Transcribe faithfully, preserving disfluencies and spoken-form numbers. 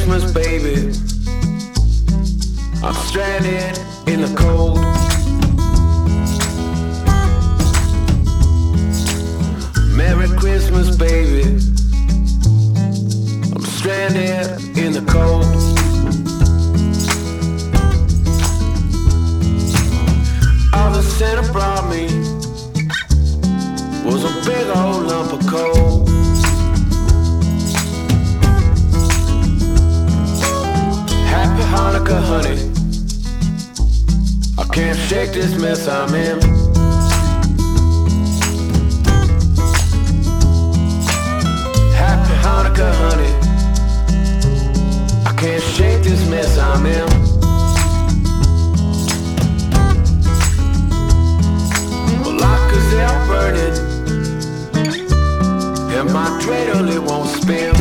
Christmas, baby. I'm stranded in the cold. Merry Christmas, baby. I'm stranded in the cold. All the Santa brought me was a big old lump of coal. Happy Hanukkah, honey. I can't shake this mess I'm in. Happy Hanukkah, honey. I can't shake this mess I'm in. Well, like 'cause they're burning, and my dreidel it won't spin.